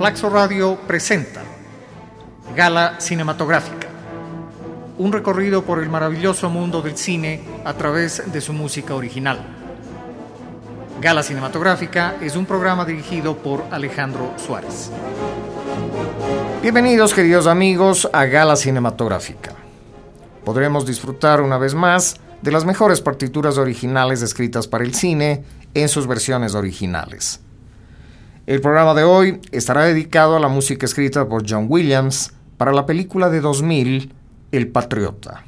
Flaxo Radio presenta Gala Cinematográfica, un recorrido por el maravilloso mundo del cine a través de su música original. Gala Cinematográfica es un programa dirigido por Alejandro Suárez. Bienvenidos, queridos amigos, a Gala Cinematográfica. Podremos disfrutar una vez más de las mejores partituras originales escritas para el cine en sus versiones originales. El programa de hoy estará dedicado a la música escrita por John Williams para la película de 2000, El Patriota.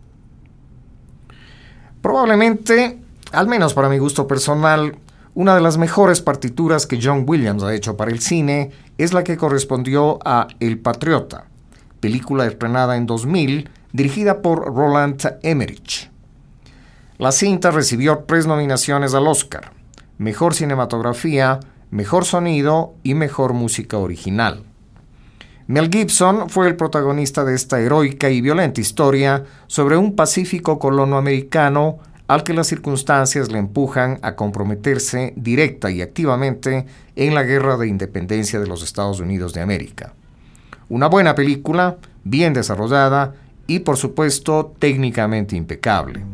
Probablemente, al menos para mi gusto personal, una de las mejores partituras que John Williams ha hecho para el cine es la que correspondió a El Patriota, película estrenada en 2000, dirigida por Roland Emmerich. La cinta recibió 3 nominaciones al Oscar: Mejor Cinematografía, Mejor Sonido y Mejor Música Original. Mel Gibson fue el protagonista de esta heroica y violenta historia sobre un pacífico colono americano al que las circunstancias le empujan a comprometerse directa y activamente en la guerra de independencia de los Estados Unidos de América. Una buena película, bien desarrollada y, por supuesto, técnicamente impecable.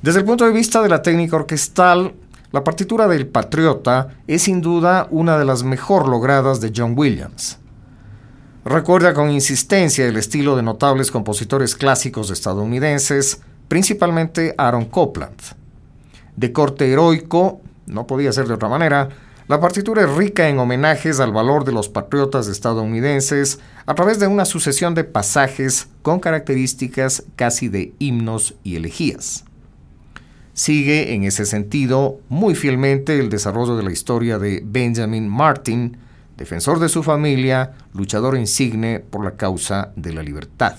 Desde el punto de vista de la técnica orquestal, la partitura del Patriota es sin duda una de las mejor logradas de John Williams. Recuerda con insistencia el estilo de notables compositores clásicos estadounidenses, principalmente Aaron Copland. De corte heroico, no podía ser de otra manera, la partitura es rica en homenajes al valor de los patriotas estadounidenses a través de una sucesión de pasajes con características casi de himnos y elegías. Sigue en ese sentido muy fielmente el desarrollo de la historia de Benjamin Martin, defensor de su familia, luchador insigne por la causa de la libertad.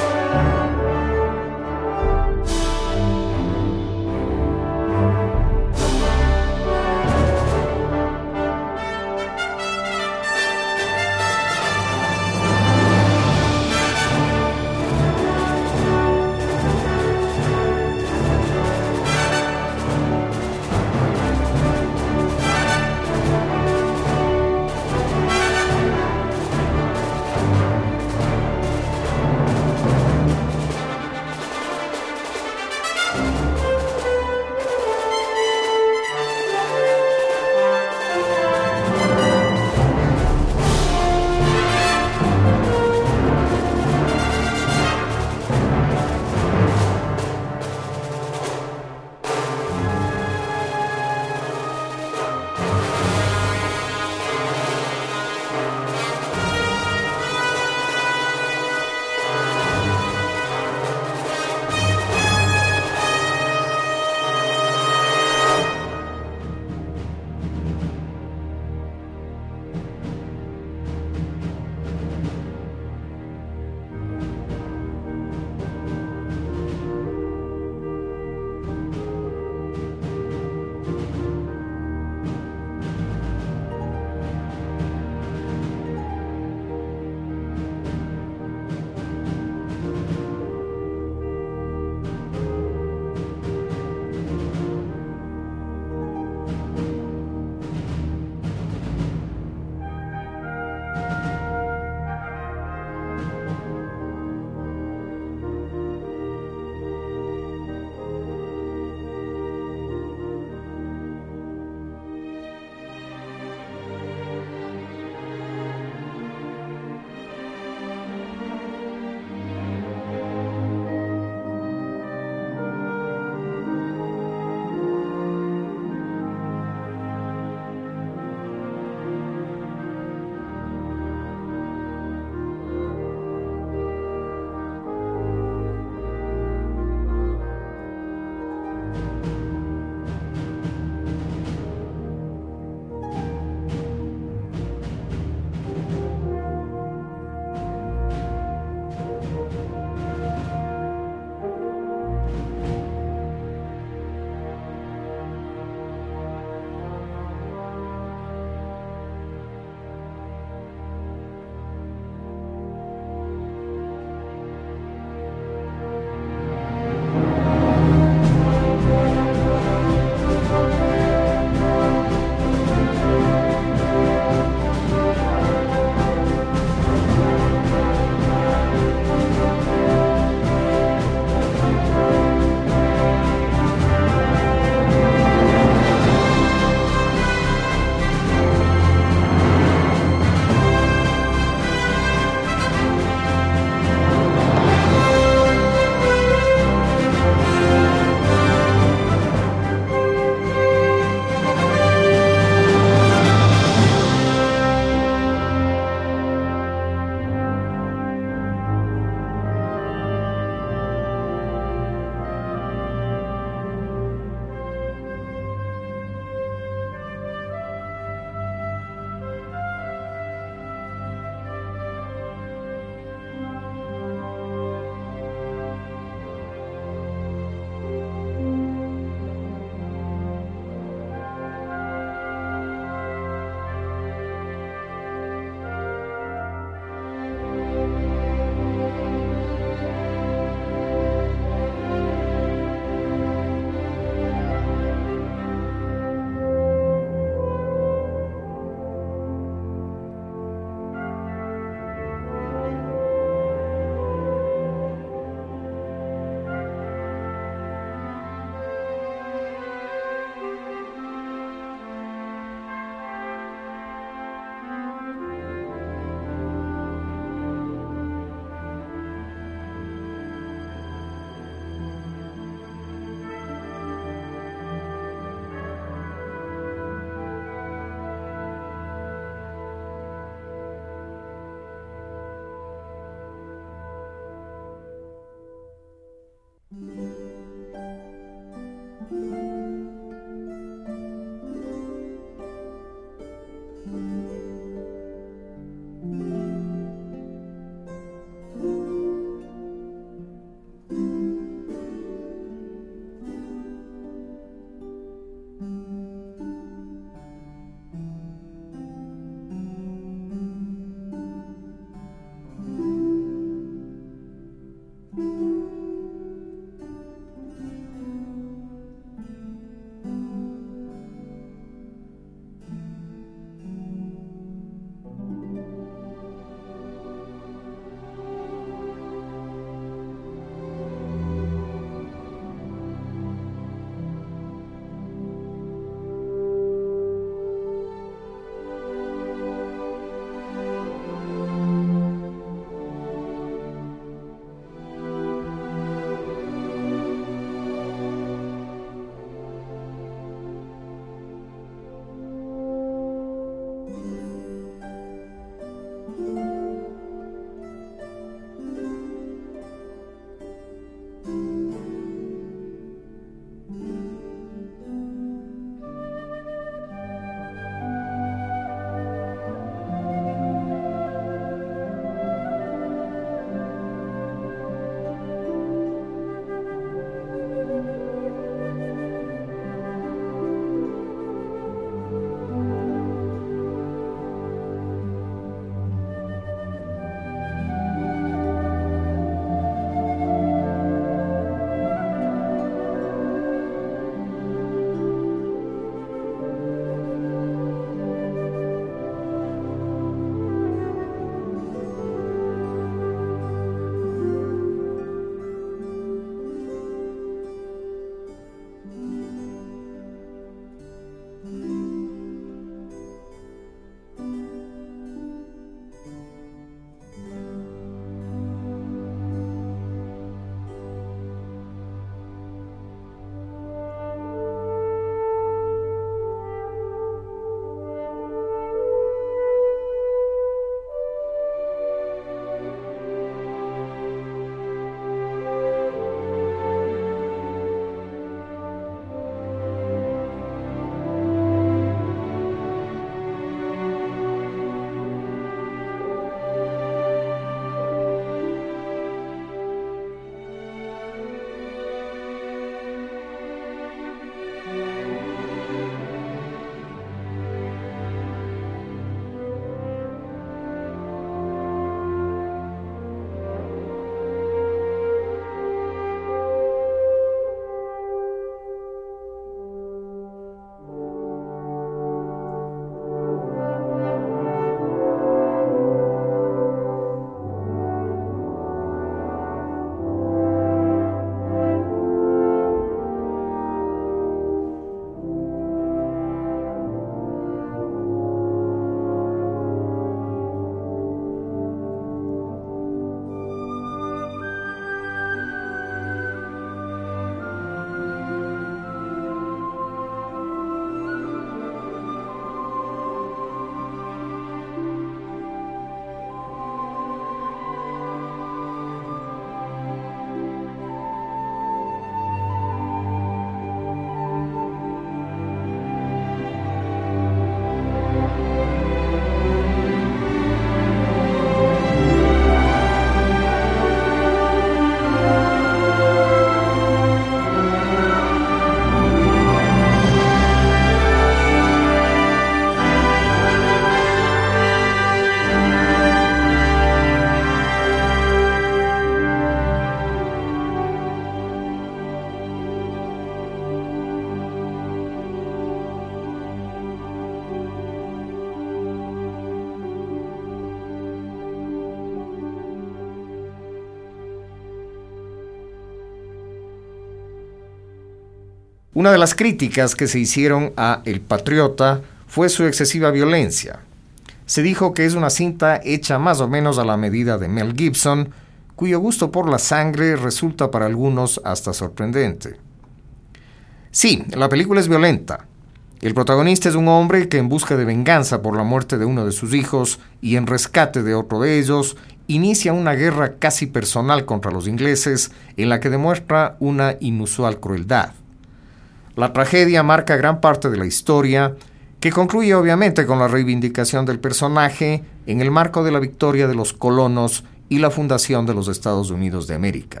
Una de las críticas que se hicieron a El Patriota fue su excesiva violencia. Se dijo que es una cinta hecha más o menos a la medida de Mel Gibson, cuyo gusto por la sangre resulta para algunos hasta sorprendente. Sí, la película es violenta. El protagonista es un hombre que en busca de venganza por la muerte de uno de sus hijos y en rescate de otro de ellos, inicia una guerra casi personal contra los ingleses en la que demuestra una inusual crueldad. La tragedia marca gran parte de la historia, que concluye obviamente con la reivindicación del personaje en el marco de la victoria de los colonos y la fundación de los Estados Unidos de América.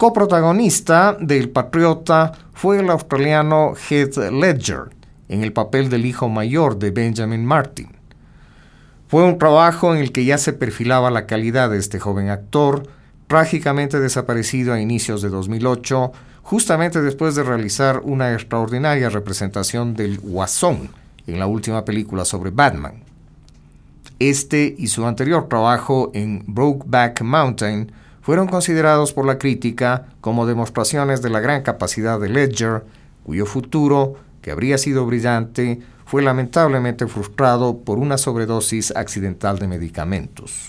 coprotagonista del Patriota fue el australiano Heath Ledger, en el papel del hijo mayor de Benjamin Martin. Fue un trabajo en el que ya se perfilaba la calidad de este joven actor, trágicamente desaparecido a inicios de 2008, justamente después de realizar una extraordinaria representación del Guasón en la última película sobre Batman. Este y su anterior trabajo en Brokeback Mountain fueron considerados por la crítica como demostraciones de la gran capacidad de Ledger, cuyo futuro, que habría sido brillante, fue lamentablemente frustrado por una sobredosis accidental de medicamentos.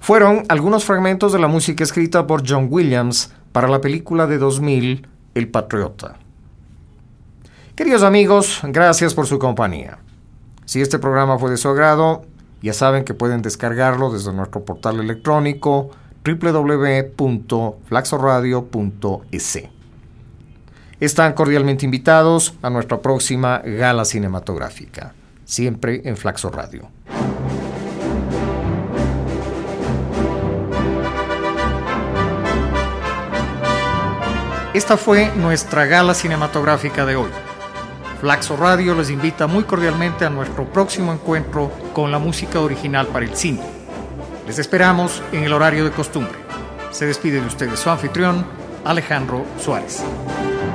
Fueron algunos fragmentos de la música escrita por John Williams para la película de 2000, El Patriota. Queridos amigos, gracias por su compañía. Si este programa fue de su agrado, ya saben que pueden descargarlo desde nuestro portal electrónico www.flaxoradio.es. Están cordialmente invitados a nuestra próxima gala cinematográfica, siempre en Flaxo Radio. Esta fue nuestra gala cinematográfica de hoy. Flaxo Radio les invita muy cordialmente a nuestro próximo encuentro con la música original para el cine. Les esperamos en el horario de costumbre. Se despide de ustedes su anfitrión, Alejandro Suárez.